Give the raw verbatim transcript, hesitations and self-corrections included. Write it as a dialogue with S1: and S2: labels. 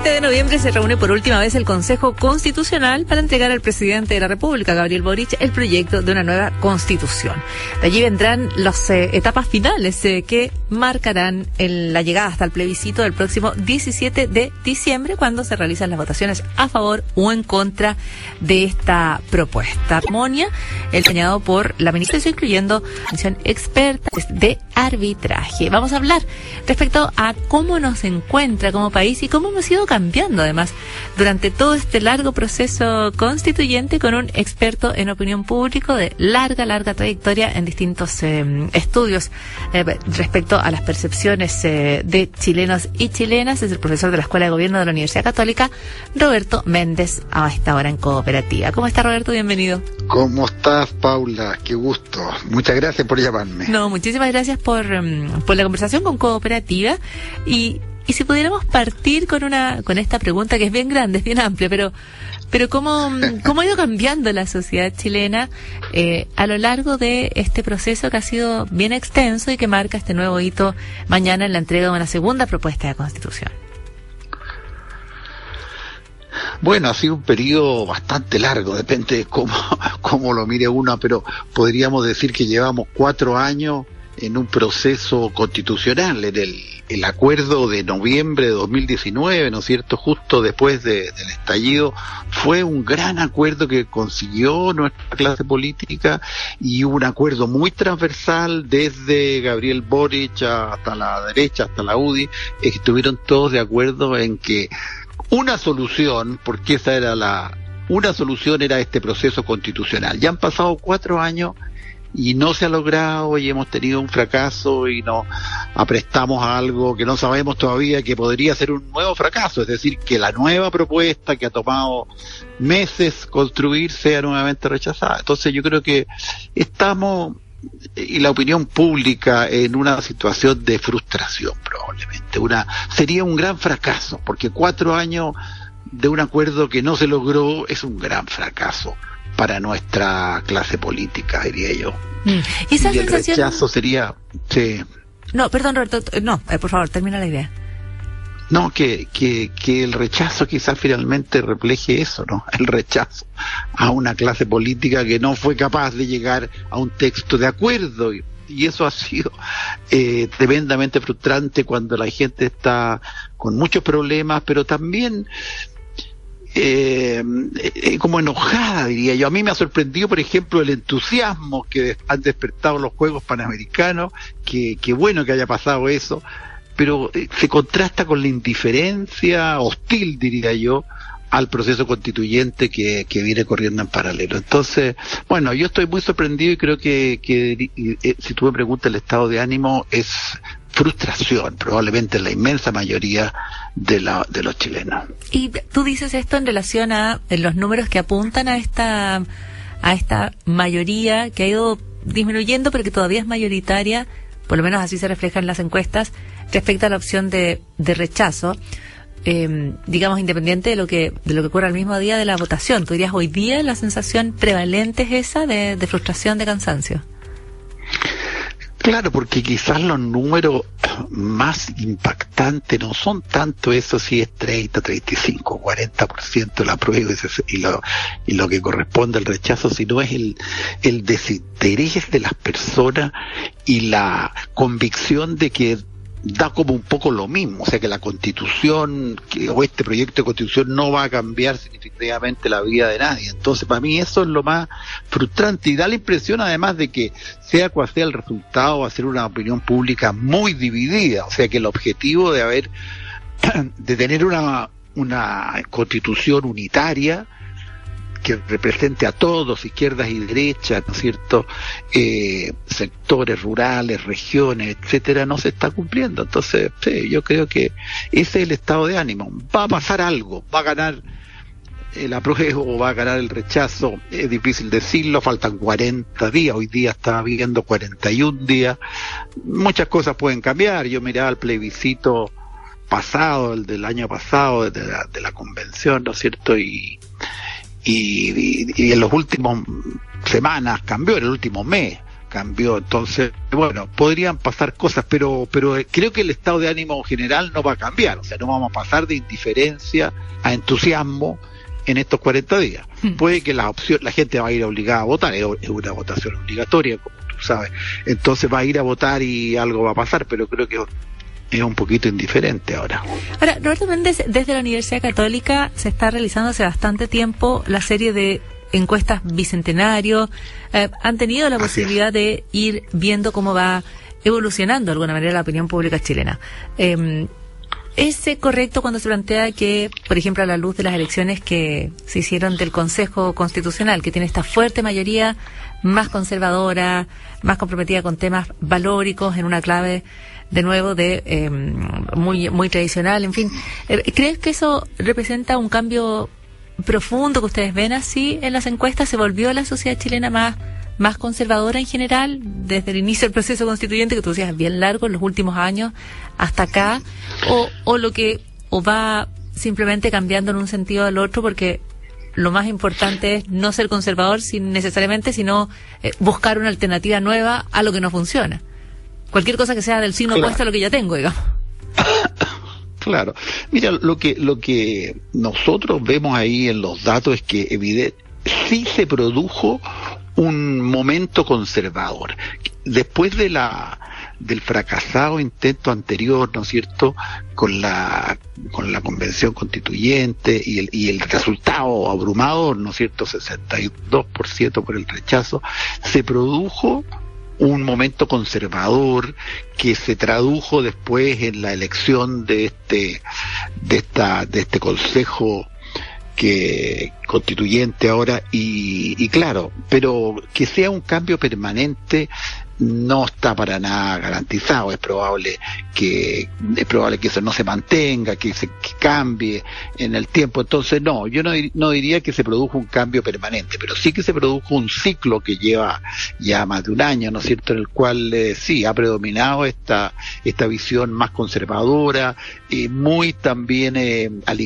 S1: diecisiete de noviembre se reúne por última vez el Consejo Constitucional para entregar al presidente de la República, Gabriel Boric, el proyecto de una nueva constitución. De allí vendrán las eh, etapas finales eh, que marcarán el, la llegada hasta el plebiscito del próximo diecisiete de diciembre, cuando se realizan las votaciones a favor o en contra de esta propuesta. Armonia, el señalado por la ministra, incluyendo comisión experta de arbitraje. Vamos a hablar respecto a cómo nos encuentra como país y cómo hemos ido cambiando además durante todo este largo proceso constituyente, con un experto en opinión pública de larga, larga trayectoria en distintos eh, estudios eh, respecto a las percepciones eh, de chilenos y chilenas. Es el profesor de la Escuela de Gobierno de la Universidad Católica, Roberto Méndez, a esta hora en Cooperativa. ¿Cómo está, Roberto? Bienvenido.
S2: ¿Cómo estás, Paula? Qué gusto. Muchas gracias por llamarme.
S1: No, muchísimas gracias por, um, por la conversación con Cooperativa. Y, y si pudiéramos partir con una con esta pregunta que es bien grande, es bien amplia, pero pero cómo, cómo ha ido cambiando la sociedad chilena eh, a lo largo de este proceso que ha sido bien extenso y que marca este nuevo hito mañana en la entrega de una segunda propuesta de constitución.
S2: Bueno, ha sido un periodo bastante largo, depende de cómo, cómo lo mire uno, pero podríamos decir que llevamos cuatro años en un proceso constitucional, en el, el acuerdo de noviembre de dos mil diecinueve, ¿no es cierto?, justo después de, del estallido. Fue un gran acuerdo que consiguió nuestra clase política, y un acuerdo muy transversal desde Gabriel Boric hasta la derecha, hasta la U D I. Estuvieron todos de acuerdo en que una solución, porque esa era la, una solución era este proceso constitucional. Ya han pasado cuatro años y no se ha logrado, y hemos tenido un fracaso, y nos aprestamos a algo que no sabemos todavía, que podría ser un nuevo fracaso, es decir, que la nueva propuesta que ha tomado meses construir sea nuevamente rechazada. Entonces yo creo que estamos, y la opinión pública, en una situación de frustración probablemente. Una sería un gran fracaso, porque cuatro años de un acuerdo que no se logró es un gran fracaso para nuestra clase política, diría yo.
S1: Mm. ¿Y esa
S2: y el
S1: sensación...
S2: rechazo sería... Sí.
S1: No, perdón, Roberto, no, eh, por favor, termina la idea.
S2: No, que, que, que el rechazo quizás finalmente refleje eso, ¿no? El rechazo a una clase política que no fue capaz de llegar a un texto de acuerdo, y, y eso ha sido eh, tremendamente frustrante cuando la gente está con muchos problemas, pero también eh, eh, como enojada, diría yo. A mí me ha sorprendido, por ejemplo, el entusiasmo que han despertado los Juegos Panamericanos, que, que bueno que haya pasado eso, pero eh, se contrasta con la indiferencia hostil, diría yo, al proceso constituyente que, que viene corriendo en paralelo. Entonces, bueno, yo estoy muy sorprendido, y creo que, que eh, si tú me preguntas, el estado de ánimo es frustración, probablemente la inmensa mayoría de, la, de los chilenos.
S1: Y tú dices esto en relación a en los números que apuntan a esta, a esta mayoría que ha ido disminuyendo, pero que todavía es mayoritaria, por lo menos así se refleja en las encuestas, respecto a la opción de, de rechazo, eh, digamos, independiente de lo que de lo que ocurra el mismo día de la votación. ¿Tú dirías hoy día la sensación prevalente es esa de, de frustración, de cansancio?
S2: Claro, porque quizás los números más impactantes no son tanto eso, si es treinta, treinta y cinco, cuarenta por ciento la prueba y lo, y lo que corresponde al rechazo, sino es el, el desinterés de las personas y la convicción de que da como un poco lo mismo, o sea que la constitución que, o este proyecto de constitución no va a cambiar significativamente la vida de nadie. Entonces para mí eso es lo más frustrante, y da la impresión además de que sea cual sea el resultado, va a ser una opinión pública muy dividida, o sea que el objetivo de haber de tener una una constitución unitaria que represente a todos, izquierdas y derechas, ¿no es cierto?, eh, sectores rurales, regiones, etcétera, no se está cumpliendo. Entonces, sí, yo creo que ese es el estado de ánimo. Va a pasar algo, va a ganar el apruebo o va a ganar el rechazo, es difícil decirlo, faltan cuarenta días, hoy día estaba viendo cuarenta y un días, muchas cosas pueden cambiar. Yo miraba el plebiscito pasado, el del año pasado, de la, de la convención, ¿no es cierto?, y Y, y, y en los últimos semanas cambió, en el último mes cambió. Entonces, bueno, podrían pasar cosas, pero pero creo que el estado de ánimo general no va a cambiar. O sea, no vamos a pasar de indiferencia a entusiasmo en estos cuarenta días. Mm. Puede que la opción, la gente va a ir obligada a votar, es una votación obligatoria, como tú sabes. Entonces va a ir a votar y algo va a pasar, pero creo que es un poquito indiferente ahora.
S1: Ahora, Roberto Méndez, desde la Universidad Católica se está realizando hace bastante tiempo la serie de encuestas Bicentenario. Eh, han tenido la posibilidad de ir viendo cómo va evolucionando de alguna manera la opinión pública chilena. Eh, ¿Es correcto cuando se plantea que, por ejemplo, a la luz de las elecciones que se hicieron del Consejo Constitucional, que tiene esta fuerte mayoría más conservadora, más comprometida con temas valóricos en una clave de nuevo de eh, muy muy tradicional, en fin, ¿crees que eso representa un cambio profundo que ustedes ven así en las encuestas? ¿Se volvió la sociedad chilena más más conservadora en general desde el inicio del proceso constituyente, que tú decías bien largo, en los últimos años hasta acá, o, o lo que o va simplemente cambiando en un sentido al otro, porque lo más importante es no ser conservador sin necesariamente, sino eh, buscar una alternativa nueva a lo que no funciona? Cualquier cosa que sea del signo
S2: claro.
S1: opuesto a lo que ya tengo, digamos.
S2: Claro. Mira, lo que lo que nosotros vemos ahí en los datos es que evidente, sí se produjo un momento conservador. Después de la del fracasado intento anterior, ¿no es cierto?, con la con la convención constituyente y el y el resultado abrumador, ¿no es cierto?, sesenta y dos por ciento por el rechazo, se produjo un momento conservador que se tradujo después en la elección de este de esta de este consejo que constituyente ahora y, y claro, pero que sea un cambio permanente no está para nada garantizado. Es probable que es probable que eso no se mantenga, que se que cambie en el tiempo. Entonces no, yo no, no diría que se produjo un cambio permanente, pero sí que se produjo un ciclo que lleva ya más de un año, ¿no es cierto?, en el cual eh, sí ha predominado esta esta visión más conservadora y muy también eh,